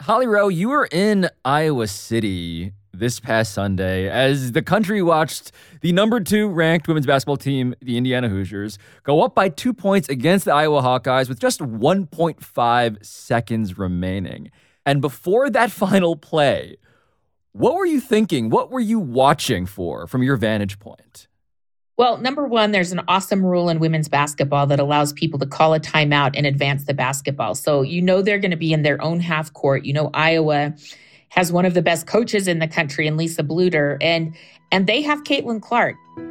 Holly Rowe, you were in Iowa City this past Sunday as the country watched the number 2 ranked women's basketball team, the Indiana Hoosiers, go up by 2 points against the Iowa Hawkeyes with just 1.5 seconds remaining. And before that final play, what were you thinking? What were you watching for from your vantage point? Well, number one, there's an awesome rule in women's basketball that allows people to call a timeout and advance the basketball. So they're going to be in their own half court. Iowa has one of the best coaches in the country in Lisa Bluder, and they have Caitlin Clark.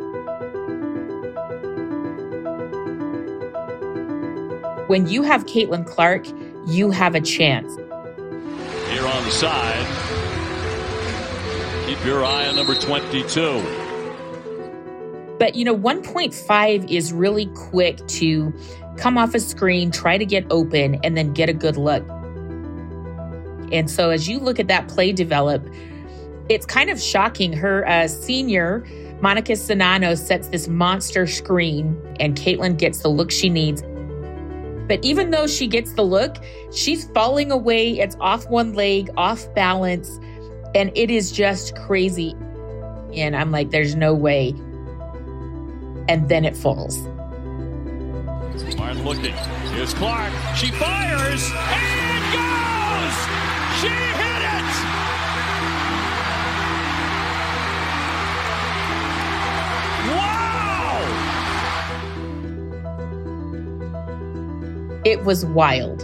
When you have Caitlin Clark, you have a chance. Here on the side, keep your eye on number 22. But, 1.5 is really quick to come off a screen, try to get open, and then get a good look. And so as you look at that play develop, it's kind of shocking. Her senior, Monica Sanano, sets this monster screen, and Caitlin gets the look she needs. But even though she gets the look, she's falling away. It's off one leg, off balance, and it is just crazy. And I'm like, there's no way. And then it falls. Martin looking. Here's Clark. She fires and goes! She hit it! Wow! It was wild.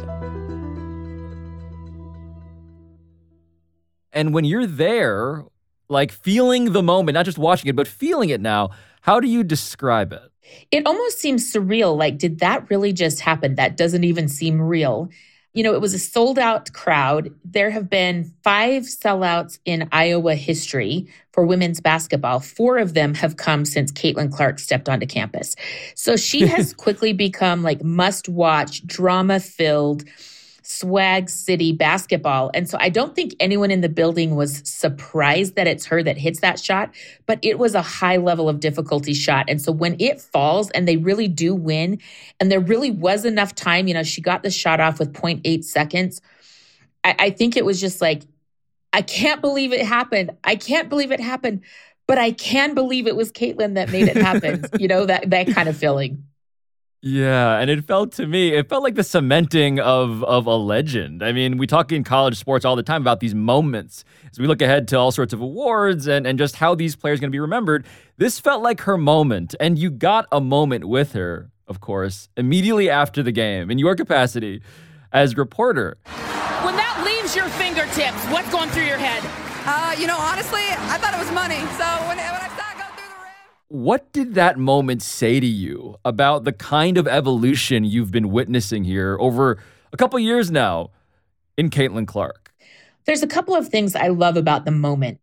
And when you're there, like feeling the moment, not just watching it, but feeling it now, how do you describe it? It almost seems surreal. Like, did that really just happen? That doesn't even seem real. It was a sold-out crowd. There have been 5 sellouts in Iowa history for women's basketball. 4 of them have come since Caitlin Clark stepped onto campus. So she has quickly become like must-watch, drama-filled, swag city basketball. And so I don't think anyone in the building was surprised that it's her that hits that shot, but it was a high level of difficulty shot. And so when it falls and they really do win, and there really was enough time, she got the shot off with 0.8 seconds. I think it was just like, I can't believe it happened. I can't believe it happened, but I can believe it was Caitlin that made it happen. That kind of feeling. Yeah, and it felt like the cementing of a legend. I mean, we talk in college sports all the time about these moments as we look ahead to all sorts of awards and just how these players are going to be remembered. This felt like her moment, and you got a moment with her, of course, immediately after the game in your capacity as reporter. When that leaves your fingertips, what's going through your head? Honestly, I thought it was money. So when I saw it go through the rim. What did that moment say to you about the kind of evolution you've been witnessing here over a couple years now in Caitlin Clark? There's a couple of things I love about the moment.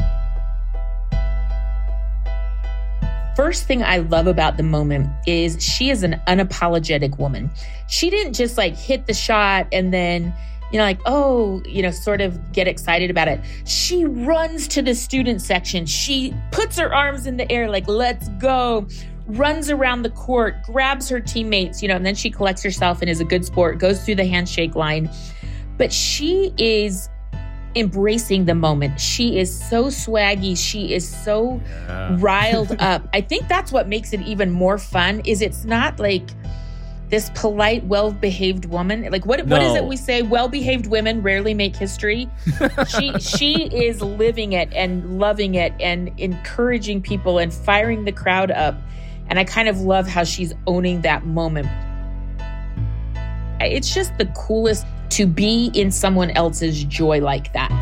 First thing I love about the moment is she is an unapologetic woman. She didn't just hit the shot and then, sort of get excited about it. She runs to the student section. She puts her arms in the air like, let's go, runs around the court, grabs her teammates, and then she collects herself and is a good sport, goes through the handshake line. But she is embracing the moment. She is so swaggy. She is so riled up. I think that's what makes it even more fun is it's not like this polite, well-behaved woman. What is it we say? Well-behaved women rarely make history. She is living it and loving it and encouraging people and firing the crowd up. And I kind of love how she's owning that moment. It's just the coolest to be in someone else's joy like that.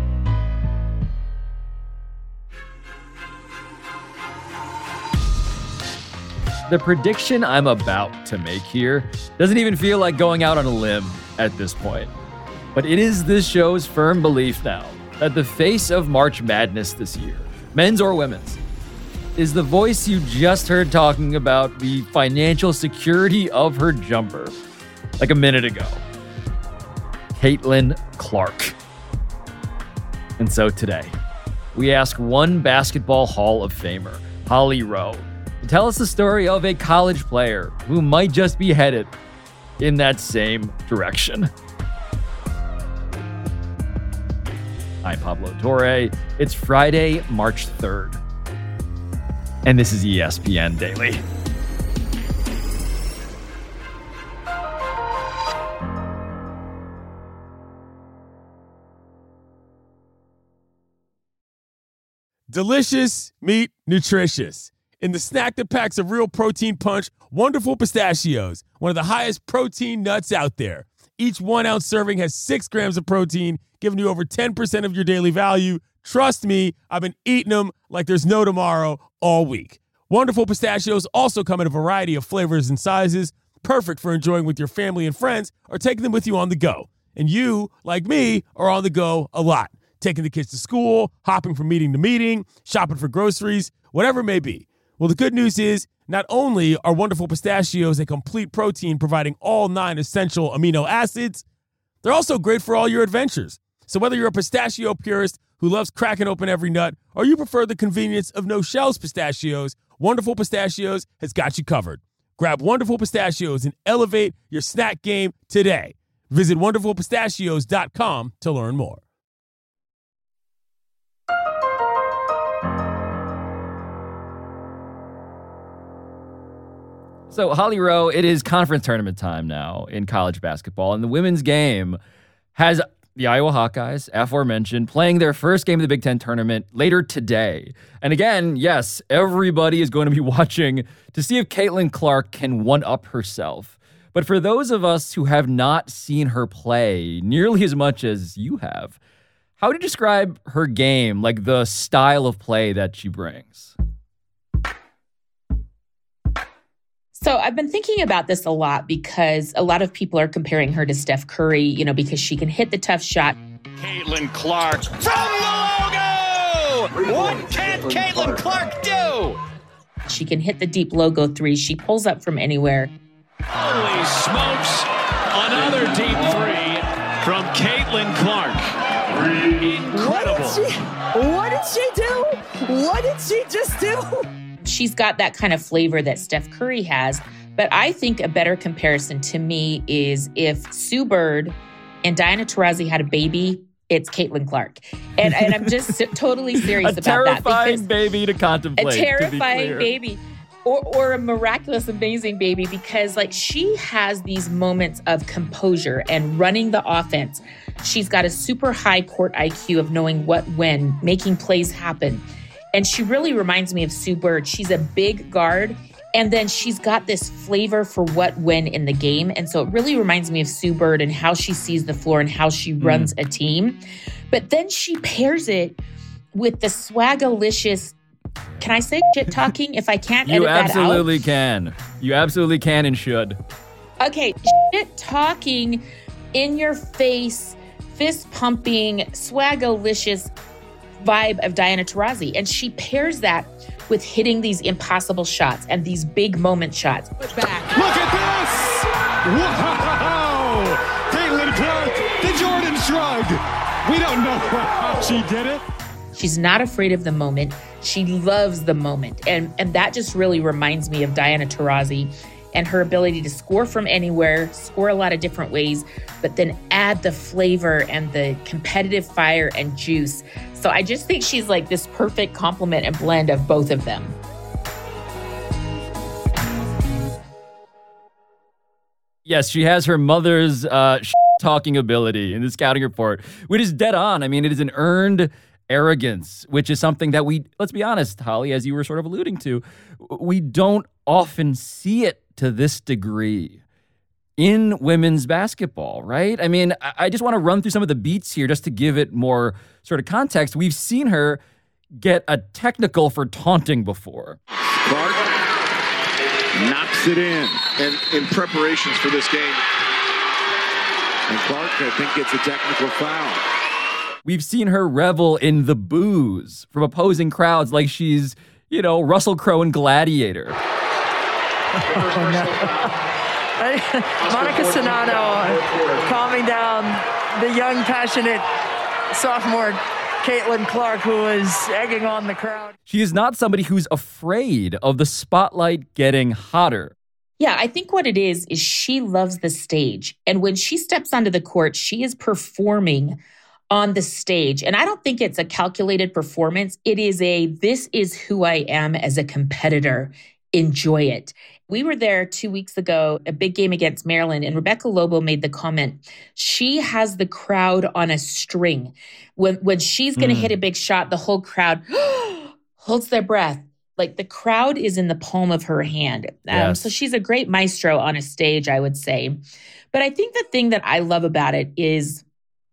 The prediction I'm about to make here doesn't even feel like going out on a limb at this point. But it is this show's firm belief now that the face of March Madness this year, men's or women's, is the voice you just heard talking about the financial security of her jumper like a minute ago. Caitlin Clark. And so today, we ask one Basketball Hall of Famer, Holly Rowe, to tell us the story of a college player who might just be headed in that same direction. I'm Pablo Torre. It's Friday, March 3rd. And this is ESPN Daily. Delicious meat, nutritious. In the snack that packs a real protein punch, Wonderful Pistachios, one of the highest protein nuts out there. Each 1 ounce serving has 6 grams of protein, giving you over 10% of your daily value. Trust me, I've been eating them like there's no tomorrow all week. Wonderful Pistachios also come in a variety of flavors and sizes, perfect for enjoying with your family and friends or taking them with you on the go. And you, like me, are on the go a lot. Taking the kids to school, hopping from meeting to meeting, shopping for groceries, whatever it may be. Well, the good news is not only are Wonderful Pistachios a complete protein providing all 9 essential amino acids, they're also great for all your adventures. So whether you're a pistachio purist who loves cracking open every nut or you prefer the convenience of no-shells pistachios, Wonderful Pistachios has got you covered. Grab Wonderful Pistachios and elevate your snack game today. Visit wonderfulpistachios.com to learn more. So, Holly Rowe, it is conference tournament time now in college basketball, and the women's game has the Iowa Hawkeyes, aforementioned, playing their first game of the Big Ten tournament later today. And again, yes, everybody is going to be watching to see if Caitlin Clark can one-up herself. But for those of us who have not seen her play nearly as much as you have, how would you describe her game, like the style of play that she brings? So I've been thinking about this a lot because a lot of people are comparing her to Steph Curry, because she can hit the tough shot. Caitlin Clark from the logo! What can Caitlin Clark do? She can hit the deep logo three. She pulls up from anywhere. Holy smokes! Another deep three from Caitlin Clark. Incredible. What did she do? What did she just do? She's got that kind of flavor that Steph Curry has. But I think a better comparison to me is if Sue Bird and Diana Taurasi had a baby, it's Caitlin Clark. And I'm just totally serious about that. A terrifying baby to contemplate. A terrifying baby. Or a miraculous, amazing baby, because she has these moments of composure and running the offense. She's got a super high court IQ of knowing what, when, making plays happen. And she really reminds me of Sue Bird. She's a big guard, and then she's got this flavor for what, when in the game. And so it really reminds me of Sue Bird and how she sees the floor and how she runs a team. But then she pairs it with the swagalicious, can I say shit talking if I can't edit that out? You absolutely can. You absolutely can and should. Okay, shit talking, in your face, fist pumping, swagalicious vibe of Diana Taurasi. And she pairs that with hitting these impossible shots and these big moment shots. Back. Look at this! Wow! Caitlin Clark, the Jordan shrug. We don't know how she did it. She's not afraid of the moment. She loves the moment. And that just really reminds me of Diana Taurasi and her ability to score from anywhere, score a lot of different ways, but then add the flavor and the competitive fire and juice. So I just think she's like this perfect complement and blend of both of them. Yes, she has her mother's talking ability in the scouting report, which is dead on. I mean, it is an earned arrogance, which is something that let's be honest, Holly, as you were sort of alluding to, we don't often see it to this degree in women's basketball, right? I mean, I just want to run through some of the beats here just to give it more sort of context. We've seen her get a technical for taunting before. Clark knocks it in preparations for this game. And Clark, I think, gets a technical foul. We've seen her revel in the boos from opposing crowds like she's, Russell Crowe in Gladiator. Monica Cernano calming down the young, passionate sophomore Caitlin Clark, who is egging on the crowd. She is not somebody who's afraid of the spotlight getting hotter. Yeah, I think what it is she loves the stage. And when she steps onto the court, she is performing on the stage. And I don't think it's a calculated performance. It is this is who I am as a competitor. Enjoy it. We were there 2 weeks ago, a big game against Maryland, and Rebecca Lobo made the comment, she has the crowd on a string. When she's going to hit a big shot, the whole crowd holds their breath. Like the crowd is in the palm of her hand. Yes. So she's a great maestro on a stage, I would say. But I think the thing that I love about it is,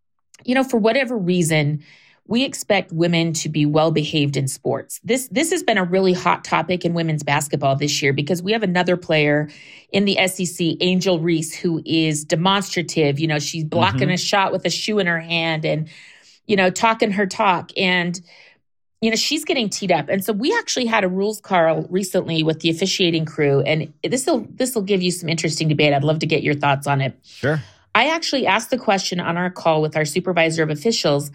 for whatever reason, we expect women to be well-behaved in sports. This has been a really hot topic in women's basketball this year because we have another player in the SEC, Angel Reese, who is demonstrative. She's blocking a shot with a shoe in her hand and, talking her talk. And, she's getting teed up. And so we actually had a rules call recently with the officiating crew. And this will give you some interesting debate. I'd love to get your thoughts on it. Sure. I actually asked the question on our call with our supervisor of officials,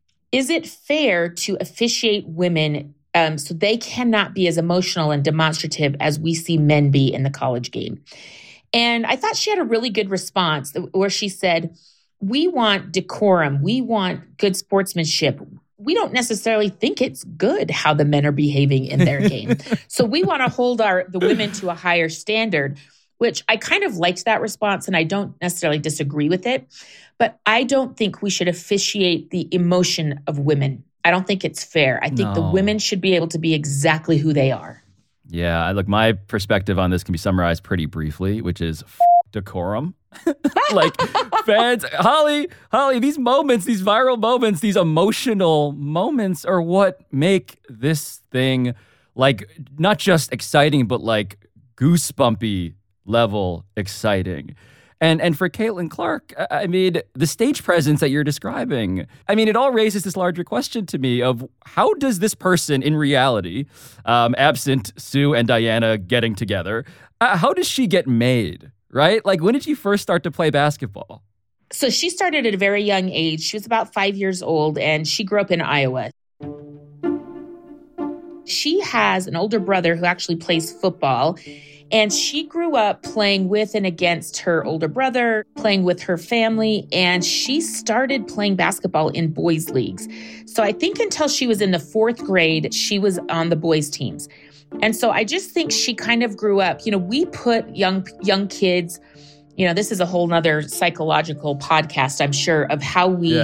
is it fair to officiate women so they cannot be as emotional and demonstrative as we see men be in the college game? And I thought she had a really good response where she said, we want decorum. We want good sportsmanship. We don't necessarily think it's good how the men are behaving in their game. So we want to hold the women to a higher standard, which I kind of liked that response, and I don't necessarily disagree with it. But I don't think we should officiate the emotion of women. I don't think it's fair. I think the women should be able to be exactly who they are. Yeah, look, my perspective on this can be summarized pretty briefly, which is decorum. Like fans, Holly, these moments, these viral moments, these emotional moments are what make this thing like not just exciting, but like goosebumpy level exciting. And for Caitlin Clark, I mean, the stage presence that you're describing, I mean, it all raises this larger question to me of how does this person in reality, absent Sue and Diana getting together, how does she get made, right? Like, when did you first start to play basketball? So she started at a very young age. She was about 5 years old, and she grew up in Iowa. She has an older brother who actually plays football. And she grew up playing with and against her older brother, playing with her family, and she started playing basketball in boys' leagues. So I think until she was in the 4th grade, she was on the boys' teams. And so I just think she kind of grew up. We put young kids, this is a whole nother psychological podcast, I'm sure, of how we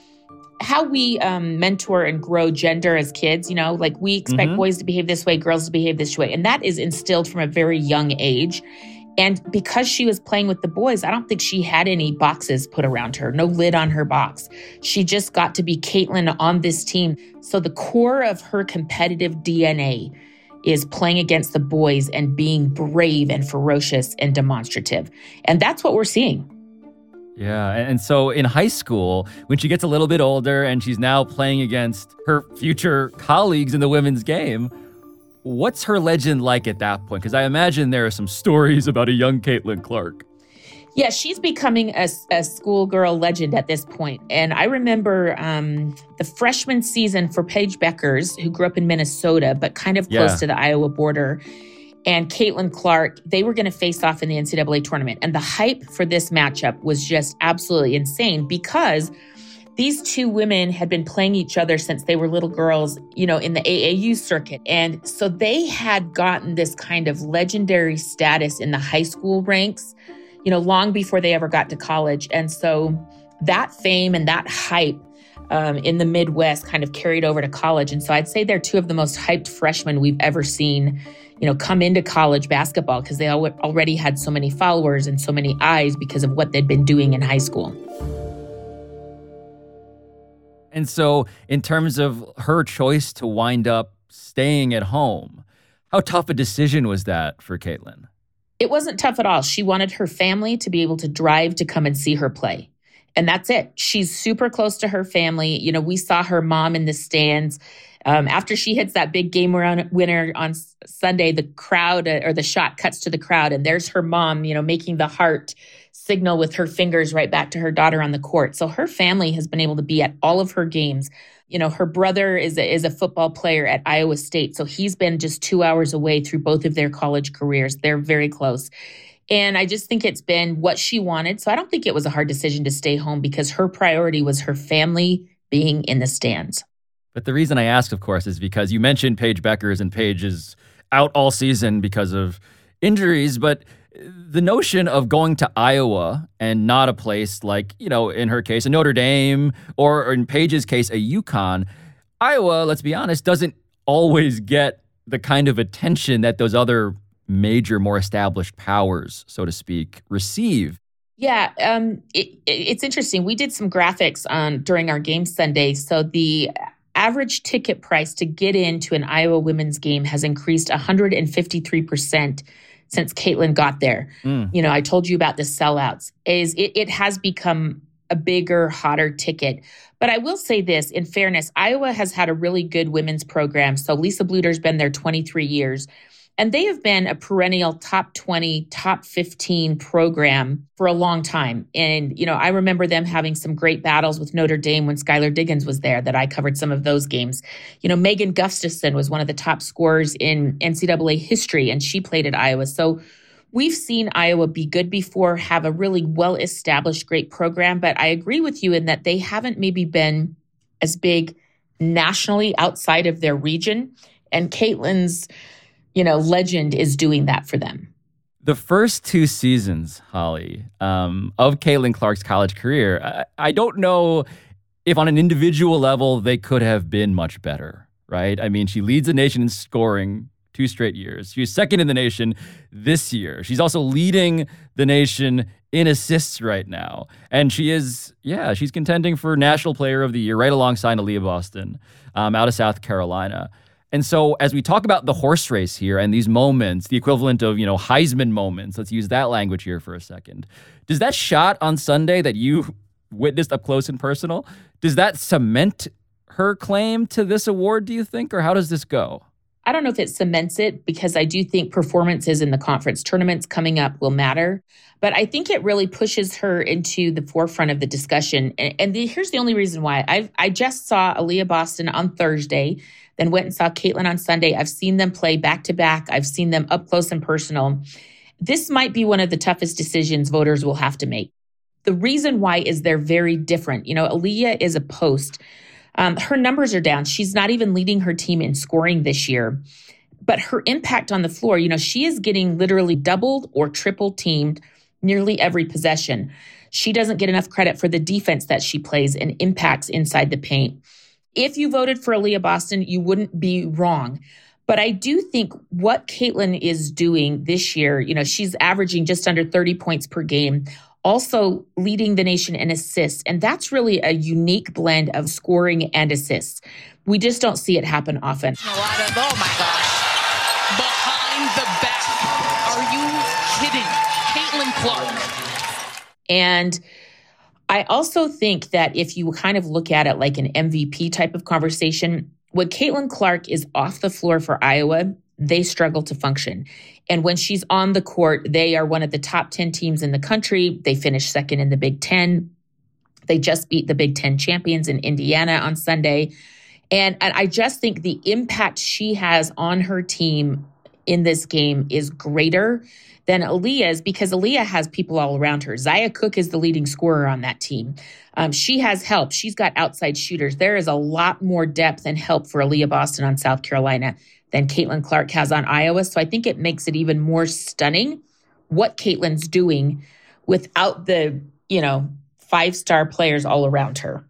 mentor and grow gender as kids. Like we expect boys to behave this way, girls to behave this way. And that is instilled from a very young age. And because she was playing with the boys, I don't think she had any boxes put around her, no lid on her box. She just got to be Caitlin on this team. So the core of her competitive DNA is playing against the boys and being brave and ferocious and demonstrative. And that's what we're seeing. Yeah, and so in high school, when she gets a little bit older and she's now playing against her future colleagues in the women's game, what's her legend like at that point? Because I imagine there are some stories about a young Caitlin Clark. Yeah, she's becoming a schoolgirl legend at this point. And I remember the freshman season for Paige Beckers, who grew up in Minnesota, but kind of close to the Iowa border, and Caitlin Clark, they were going to face off in the NCAA tournament. And the hype for this matchup was just absolutely insane because these two women had been playing each other since they were little girls, in the AAU circuit. And so they had gotten this kind of legendary status in the high school ranks, long before they ever got to college. And so that fame and that hype in the Midwest kind of carried over to college. And so I'd say they're two of the most hyped freshmen we've ever seen come into college basketball because they already had so many followers and so many eyes because of what they'd been doing in high school. And so in terms of her choice to wind up staying at home, how tough a decision was that for Caitlin? It wasn't tough at all. She wanted her family to be able to drive to come and see her play. And that's it. She's super close to her family. We saw her mom in the stands. After she hits that big game winner on Sunday, the crowd or the shot cuts to the crowd, and there's her mom, making the heart signal with her fingers right back to her daughter on the court. So her family has been able to be at all of her games. Her brother is a football player at Iowa State, so he's been just 2 hours away through both of their college careers. They're very close. And I just think it's been what she wanted. So I don't think it was a hard decision to stay home because her priority was her family being in the stands. But the reason I ask, of course, is because you mentioned Paige Bueckers, and Paige is out all season because of injuries. But the notion of going to Iowa and not a place like, in her case, a Notre Dame, or in Paige's case, a UConn, Iowa, let's be honest, doesn't always get the kind of attention that those other major, more established powers, so to speak, receive. Yeah, it's interesting. We did some graphics during our game Sunday. So the average ticket price to get into an Iowa women's game has increased 153% since Caitlin got there. I told you about the sellouts. It has become a bigger, hotter ticket. But I will say this, in fairness, Iowa has had a really good women's program. So Lisa Bluter's been there 23 years. And they have been a perennial top 20, top 15 program for a long time. And, I remember them having some great battles with Notre Dame when Skylar Diggins was there, that I covered some of those games. Megan Gustafson was one of the top scorers in NCAA history, and she played at Iowa. So we've seen Iowa be good before, have a really well-established, great program. But I agree with you in that they haven't maybe been as big nationally outside of their region. And Caitlin's legend is doing that for them. The first 2 seasons, Holly, of Caitlin Clark's college career, I don't know if on an individual level they could have been much better, right? I mean, she leads the nation in scoring 2 straight years. She was second in the nation this year. She's also leading the nation in assists right now. And she's contending for National Player of the Year right alongside Aaliyah Boston out of South Carolina. And so as we talk about the horse race here and these moments, the equivalent of, Heisman moments, let's use that language here for a second. Does that shot on Sunday that you witnessed up close and personal, does that cement her claim to this award, do you think? Or how does this go? I don't know if it cements it, because I do think performances in the conference tournaments coming up will matter. But I think it really pushes her into the forefront of the discussion. And here's the only reason why. I just saw Aaliyah Boston on Thursday, then went and saw Caitlin on Sunday. I've seen them play back-to-back. I've seen them up close and personal. This might be one of the toughest decisions voters will have to make. The reason why is they're very different. Aaliyah is a post. Her numbers are down. She's not even leading her team in scoring this year. But her impact on the floor, she is getting literally doubled or triple teamed nearly every possession. She doesn't get enough credit for the defense that she plays and impacts inside the paint. If you voted for Aaliyah Boston, you wouldn't be wrong. But I do think what Caitlin is doing this year, she's averaging just under 30 points per game, also leading the nation in assists. And that's really a unique blend of scoring and assists. We just don't see it happen often. Oh my gosh. Behind the back. Are you kidding? Caitlin Clark. And I also think that if you kind of look at it like an MVP type of conversation, when Caitlin Clark is off the floor for Iowa, they struggle to function. And when she's on the court, they are one of the top 10 teams in the country. They finished second in the Big Ten. They just beat the Big Ten champions in Indiana on Sunday. And I just think the impact she has on her team in this game is greater than Aaliyah's, because Aaliyah has people all around her. Zia Cook is the leading scorer on that team. She has help. She's got outside shooters. There is a lot more depth and help for Aaliyah Boston on South Carolina than Caitlin Clark has on Iowa. So I think it makes it even more stunning what Caitlin's doing without the, 5-star players all around her.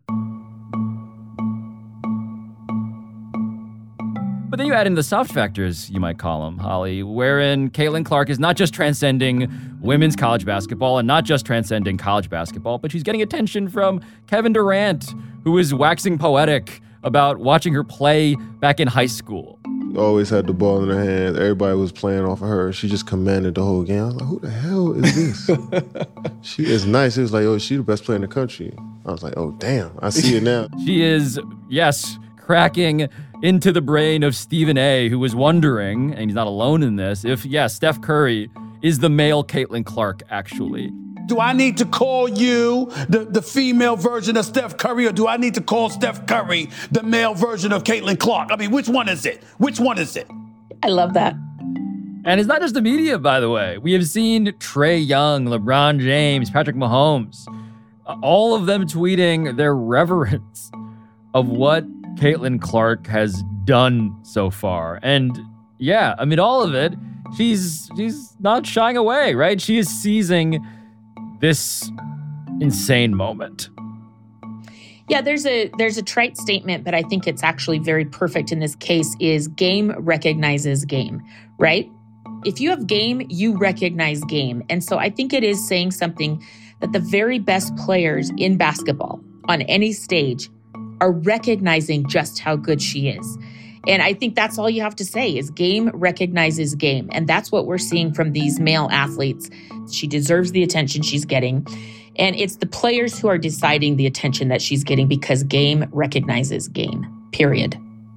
But then you add in the soft factors, you might call them, Holly, wherein Caitlin Clark is not just transcending women's college basketball and not just transcending college basketball, but she's getting attention from Kevin Durant, who is waxing poetic about watching her play back in high school. Always had the ball in her hands. Everybody was playing off of her. She just commanded the whole game. I was like, who the hell is this? She is nice. It was like, oh, she's the best player in the country. I was like, oh, damn. I see it now. She is, yes, cracking into the brain of Stephen A., who was wondering, and he's not alone in this, if, Steph Curry is the male Caitlin Clark, actually. Do I need to call you the female version of Steph Curry, or do I need to call Steph Curry the male version of Caitlin Clark? I mean, which one is it? Which one is it? I love that. And it's not just the media, by the way. We have seen Trae Young, LeBron James, Patrick Mahomes, all of them tweeting their reverence of what Caitlin Clark has done so far. And yeah, amid all of it, she's not shying away, right? She is seizing this insane moment. Yeah, there's a trite statement, but I think it's actually very perfect in this case, is game recognizes game, right? If you have game, you recognize game. And so I think it is saying something that the very best players in basketball on any stage are recognizing just how good she is. And I think that's all you have to say is game recognizes game. And that's what we're seeing from these male athletes. She deserves the attention she's getting. And it's the players who are deciding the attention that she's getting because game recognizes game, period.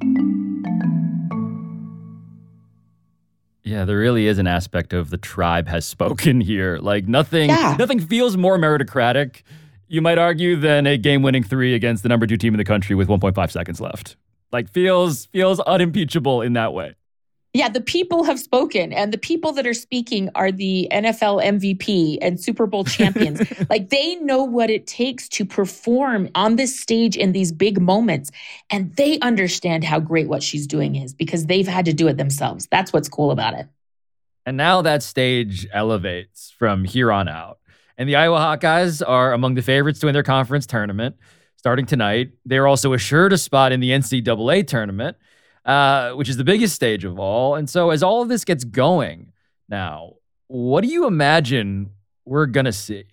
Yeah, there really is an aspect of the tribe has spoken here. Like nothing feels more meritocratic, you might argue, than a game-winning 3 against the number 2 team in the country with 1.5 seconds left. Like feels unimpeachable in that way. Yeah, the people have spoken, and the people that are speaking are the NFL MVP and Super Bowl champions. Like they know what it takes to perform on this stage in these big moments, and they understand how great what she's doing is because they've had to do it themselves. That's what's cool about it. And now that stage elevates from here on out. And the Iowa Hawkeyes are among the favorites to win their conference tournament starting tonight. They're also assured a spot in the NCAA tournament, which is the biggest stage of all. And so as all of this gets going now, what do you imagine we're going to see?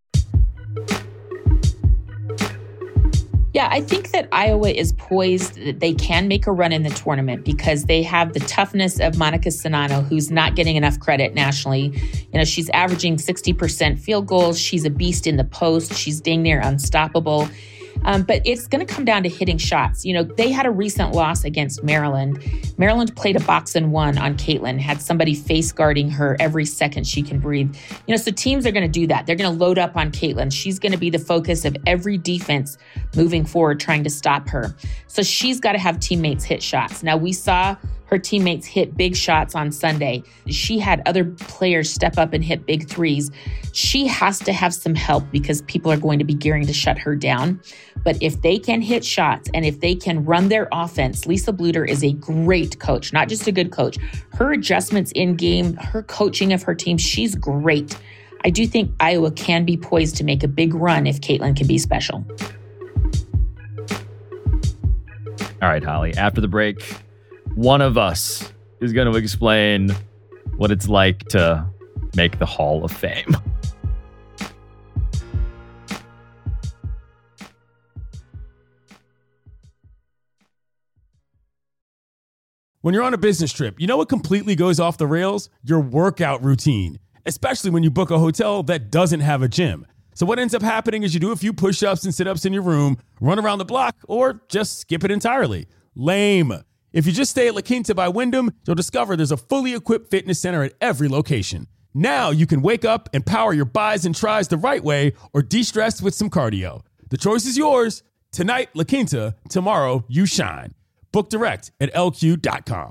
Yeah, I think that Iowa is poised that they can make a run in the tournament because they have the toughness of Monica Czinano, who's not getting enough credit nationally. You know, she's averaging 60% field goals. She's a beast in the post. She's dang near unstoppable. But it's going to come down to hitting shots. You know, they had a recent loss against Maryland. Maryland played a 1-box on Caitlin, had somebody face guarding her every second she can breathe. You know, so teams are going to do that. They're going to load up on Caitlin. She's going to be the focus of every defense moving forward, trying to stop her. So she's got to have teammates hit shots. Now, we saw her teammates hit big shots on Sunday. She had other players step up and hit big threes. She has to have some help because people are going to be gearing to shut her down. But if they can hit shots and if they can run their offense, Lisa Bluder is a great coach, not just a good coach. Her adjustments in game, her coaching of her team, she's great. I do think Iowa can be poised to make a big run if Caitlin can be special. All right, Holly, after the break, one of us is going to explain what it's like to make the Hall of Fame. When you're on a business trip, you know what completely goes off the rails? Your workout routine, especially when you book a hotel that doesn't have a gym. So what ends up happening is you do a few push-ups and sit-ups in your room, run around the block, or just skip it entirely. Lame. If you just stay at La Quinta by Wyndham, you'll discover there's a fully equipped fitness center at every location. Now you can wake up and power your bis and tris the right way or de-stress with some cardio. The choice is yours. Tonight, La Quinta. Tomorrow, you shine. Book direct at LQ.com.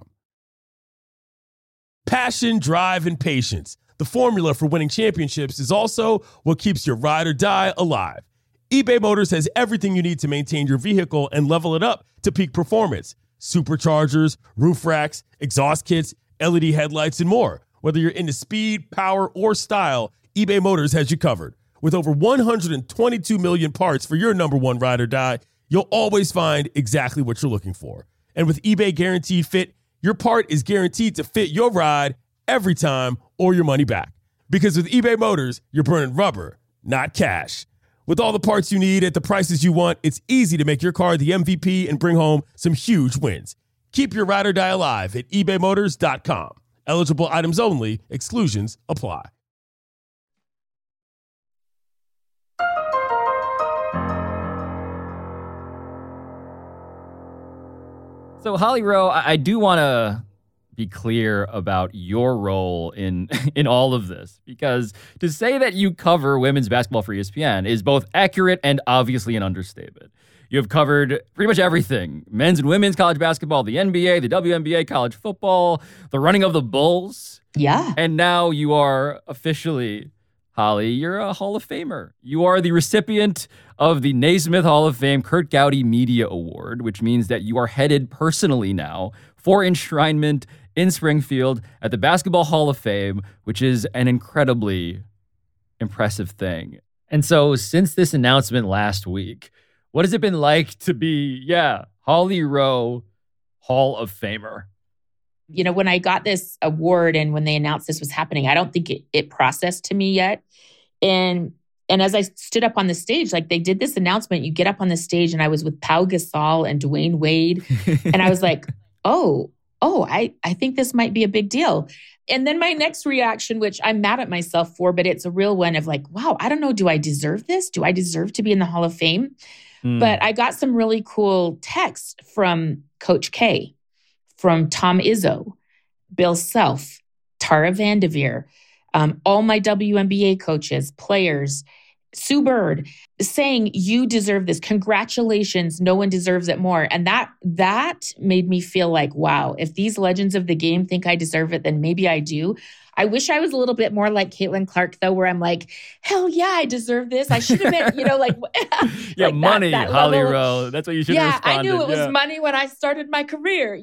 Passion, drive, and patience. The formula for winning championships is also what keeps your ride or die alive. eBay Motors has everything you need to maintain your vehicle and level it up to peak performance. Superchargers, roof racks, exhaust kits, LED headlights, and more. Whether you're into speed, power, or style, eBay Motors has you covered. With over 122 million parts for your number one ride or die, you'll always find exactly what you're looking for. And with eBay Guaranteed Fit, your part is guaranteed to fit your ride every time or your money back. Because with eBay Motors, you're burning rubber, not cash. With all the parts you need at the prices you want, it's easy to make your car the MVP and bring home some huge wins. Keep your ride or die alive at ebaymotors.com. Eligible items only. Exclusions apply. So, Holly Rowe, I do want to be clear about your role in all of this, because to say that you cover women's basketball for ESPN is both accurate and obviously an understatement. You have covered pretty much everything. Men's and women's college basketball, the NBA, the WNBA, college football, the running of the Bulls. Yeah. And now you are officially, Holly, you're a Hall of Famer. You are the recipient of the Naismith Hall of Fame Kurt Gowdy Media Award, which means that you are headed personally now for enshrinement in Springfield at the Basketball Hall of Fame, which is an incredibly impressive thing. And so since this announcement last week, what has it been like to be, Holly Rowe Hall of Famer? You know, when I got this award and when they announced this was happening, I don't think it processed to me yet. And as I stood up on the stage, like they did this announcement, you get up on the stage and I was with Pau Gasol and Dwayne Wade. And I was like, I think this might be a big deal. And then my next reaction, which I'm mad at myself for, but it's a real one of like, wow, I don't know. Do I deserve this? Do I deserve to be in the Hall of Fame? But I got some really cool texts from Coach K, from Tom Izzo, Bill Self, Tara Vanderveer, all my WNBA coaches, players, Sue Bird, saying, you deserve this. Congratulations. No one deserves it more. And that made me feel like, wow, if these legends of the game think I deserve it, then maybe I do. I wish I was a little bit more like Caitlin Clark, though, where I'm like, hell yeah, I deserve this. I should have been, like... yeah, like money, that Holly Rowe. That's what you should have responded. Yeah, I knew it was money when I started my career,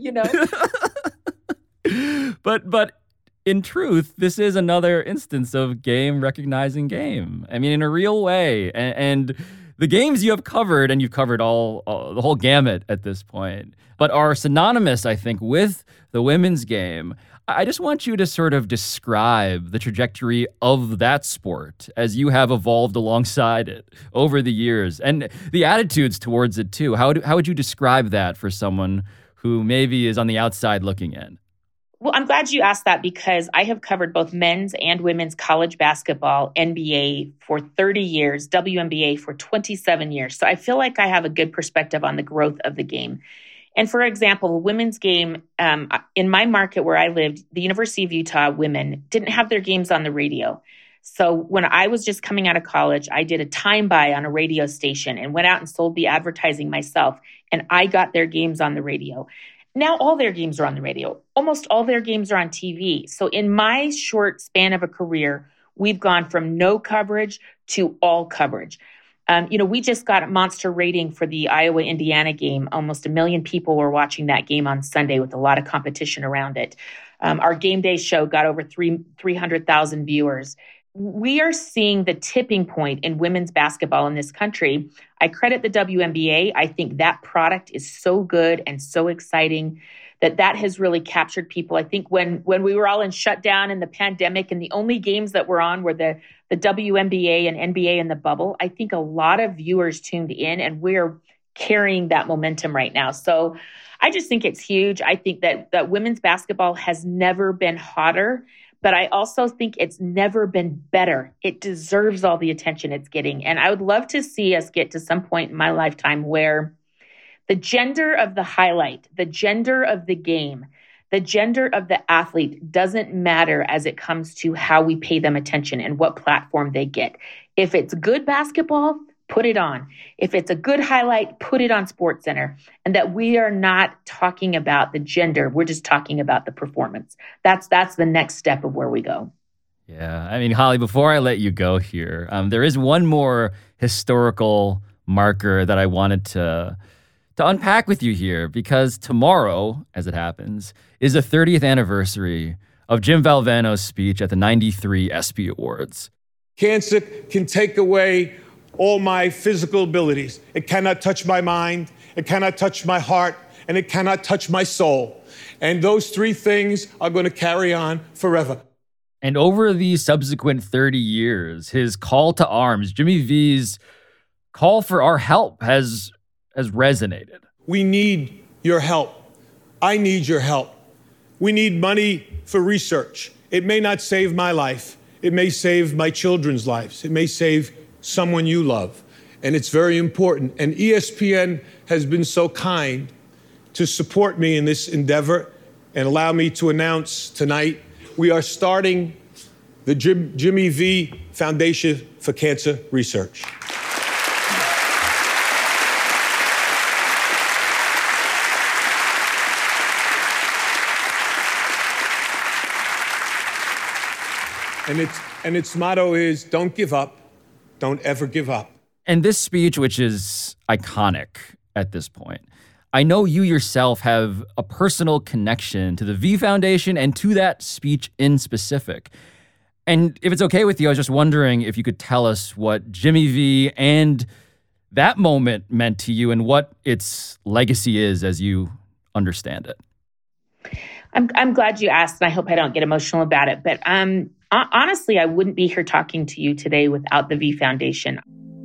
But in truth, this is another instance of game recognizing game. I mean, in a real way. And the games you have covered, and you've covered the whole gamut at this point, but are synonymous, I think, with the women's game. I just want you to sort of describe the trajectory of that sport as you have evolved alongside it over the years and the attitudes towards it too. How would you describe that for someone who maybe is on the outside looking in? Well, I'm glad you asked that because I have covered both men's and women's college basketball, NBA for 30 years, WNBA for 27 years. So I feel like I have a good perspective on the growth of the game. And for example, the women's game, in my market where I lived, the University of Utah women didn't have their games on the radio. So when I was just coming out of college, I did a time buy on a radio station and went out and sold the advertising myself. And I got their games on the radio. Now all their games are on the radio. Almost all their games are on TV. So in my short span of a career, we've gone from no coverage to all coverage. We just got a monster rating for the Iowa-Indiana game. Almost 1 million people were watching that game on Sunday with a lot of competition around it. Our game day show got over 300,000 viewers. We are seeing the tipping point in women's basketball in this country. I credit the WNBA. I think that product is so good and so exciting that has really captured people. I think when we were all in shutdown in the pandemic and the only games that were on were the WNBA and NBA in the bubble, I think a lot of viewers tuned in and we're carrying that momentum right now. So I just think it's huge. I think that women's basketball has never been hotter, but I also think it's never been better. It deserves all the attention it's getting. And I would love to see us get to some point in my lifetime where the gender of the highlight, the gender of the game, the gender of the athlete doesn't matter as it comes to how we pay them attention and what platform they get. If it's good basketball, put it on. If it's a good highlight, put it on SportsCenter. And that we are not talking about the gender. We're just talking about the performance. That's the next step of where we go. Yeah. I mean, Holly, before I let you go here, there is one more historical marker that I wanted to unpack with you here, because tomorrow, as it happens, is the 30th anniversary of Jim Valvano's speech at the 93 ESPY Awards. Cancer can take away all my physical abilities. It cannot touch my mind, it cannot touch my heart, and it cannot touch my soul. And those three things are going to carry on forever. And over the subsequent 30 years, his call to arms, Jimmy V's call for our help has resonated. We need your help. I need your help. We need money for research. It may not save my life. It may save my children's lives. It may save someone you love. And it's very important. And ESPN has been so kind to support me in this endeavor and allow me to announce tonight we are starting the Jimmy V Foundation for Cancer Research. And its motto is, don't give up, don't ever give up. And this speech, which is iconic at this point, I know you yourself have a personal connection to the V Foundation and to that speech in specific. And if it's okay with you, I was just wondering if you could tell us what Jimmy V and that moment meant to you and what its legacy is as you understand it. I'm glad you asked, and I hope I don't get emotional about it. But honestly, I wouldn't be here talking to you today without the V Foundation.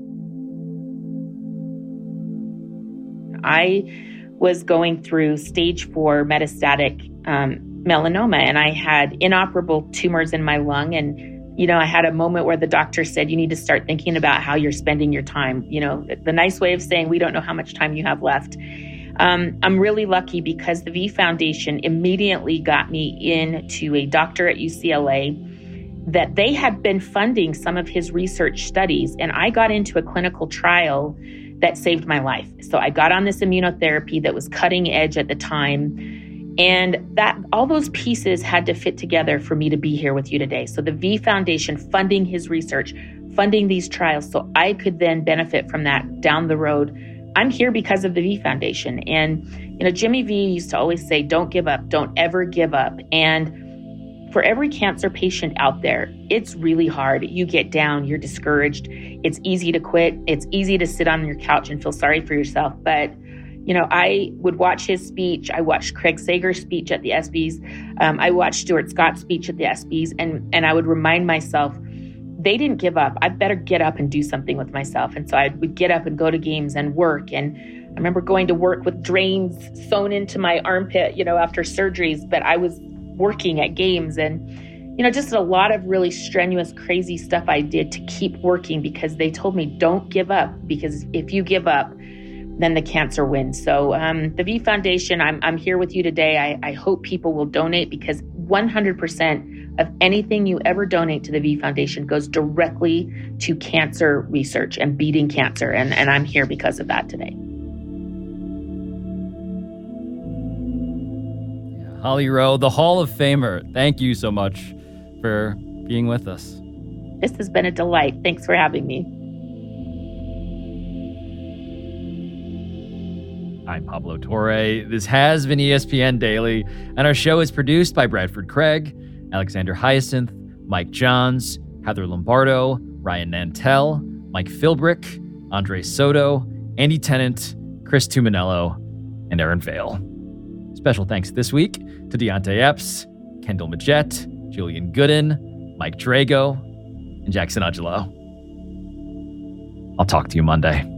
I was going through stage 4 metastatic melanoma, and I had inoperable tumors in my lung. And, I had a moment where the doctor said, you need to start thinking about how you're spending your time. The nice way of saying we don't know how much time you have left. I'm really lucky because the V Foundation immediately got me into a doctor at UCLA that they had been funding some of his research studies, and I got into a clinical trial that saved my life. So I got on this immunotherapy that was cutting edge at the time, and that all those pieces had to fit together for me to be here with you today. So the V Foundation funding his research, funding these trials, so I could then benefit from that down the road. I'm here because of the V Foundation. And, Jimmy V used to always say, don't give up, don't ever give up. And for every cancer patient out there, it's really hard. You get down, you're discouraged. It's easy to quit. It's easy to sit on your couch and feel sorry for yourself. But, I would watch his speech. I watched Craig Sager's speech at the ESPYs. I watched Stuart Scott's speech at the ESPYs. And I would remind myself, they didn't give up. I better get up and do something with myself. And so I would get up and go to games and work. And I remember going to work with drains sewn into my armpit, after surgeries, but I was working at games and, just a lot of really strenuous, crazy stuff I did to keep working because they told me, don't give up, because if you give up, then the cancer wins. So the V Foundation, I'm here with you today. I hope people will donate because 100% of anything you ever donate to the V Foundation goes directly to cancer research and beating cancer. And I'm here because of that today. Holly Rowe, the Hall of Famer, thank you so much for being with us. This has been a delight. Thanks for having me. I'm Pablo Torre. This has been ESPN Daily, and our show is produced by Bradford Craig, Alexander Hyacinth, Mike Johns, Heather Lombardo, Ryan Nantel, Mike Philbrick, Andre Soto, Andy Tennant, Chris Tuminello, and Aaron Vale. Special thanks this week to Deontay Epps, Kendall Majette, Julian Gooden, Mike Drago, and Jackson Angelo. I'll talk to you Monday.